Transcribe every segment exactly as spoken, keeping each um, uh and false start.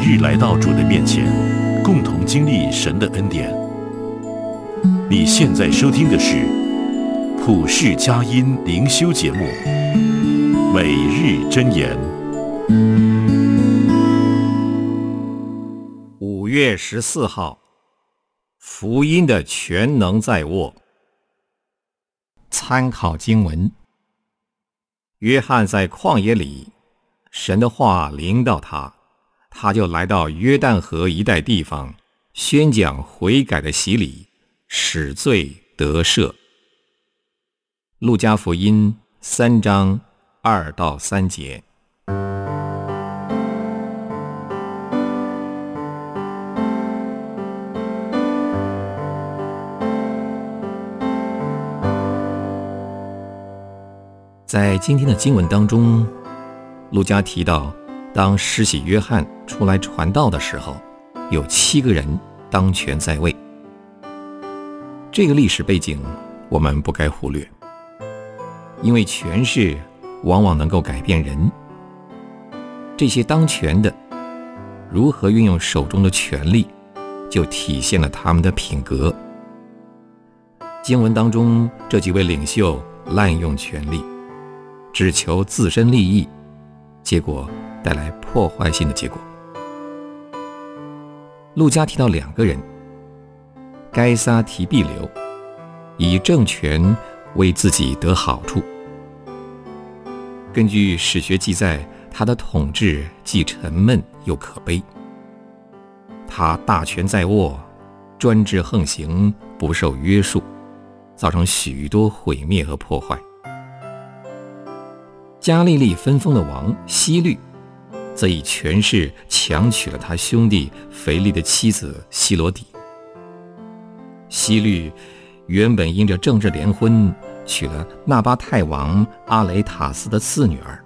日来到主的面前，共同经历神的恩典。你现在收听的是普世佳音灵修节目《每日箴言》。 五月十四号，福音的全能在握。参考经文：约翰在旷野里，神的话临到他，他就来到约旦河一带地方，宣讲悔改的洗礼，使罪得赦。路加福音三章二到三节。在今天的经文当中，路加提到，当施洗约翰出来传道的时候，有七个人当权在位。这个历史背景我们不该忽略，因为权势往往能够改变人。这些当权的如何运用手中的权力，就体现了他们的品格。经文当中这几位领袖滥用权力，只求自身利益，结果带来破坏性的结果。路加提到两个人，该撒提庇留以政权为自己得好处。根据史学记载，他的统治既沉闷又可悲。他大权在握，专制横行，不受约束，造成许多毁灭和破坏。加利利分封的王希律则以权势强娶了他兄弟腓力的妻子希罗底。希律原本因着政治联婚，娶了纳巴泰王阿雷塔斯的次女儿，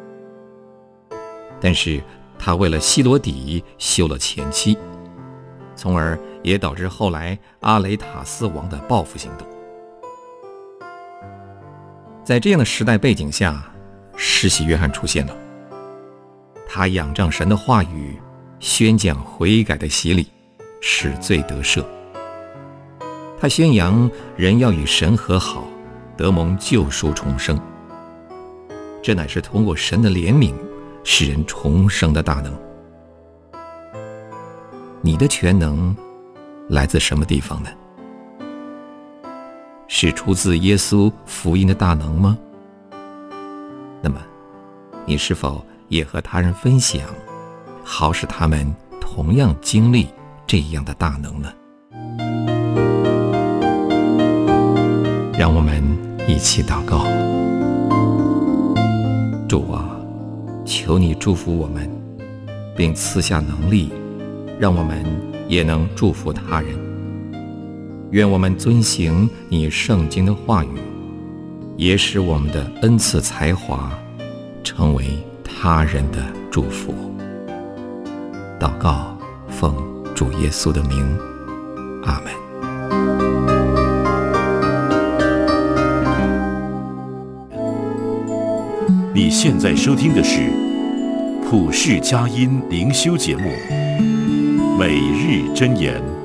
但是他为了希罗底休了前妻，从而也导致后来阿雷塔斯王的报复行动。在这样的时代背景下，施洗约翰出现了，他仰仗神的话语，宣讲悔改的洗礼，使罪得赦。他宣扬人要与神和好，得蒙救赎重生。这乃是通过神的怜悯，使人重生的大能。你的全能来自什么地方呢？是出自耶稣福音的大能吗？那么你是否也和他人分享，好使他们同样经历这样的大能呢？让我们一起祷告。主啊，求你祝福我们，并赐下能力，让我们也能祝福他人。愿我们遵行你圣经的话语，也使我们的恩赐才华成为他人的祝福。祷告，奉主耶稣的名，阿们。 你现在收听的是普世佳音灵修节目《每日箴言》。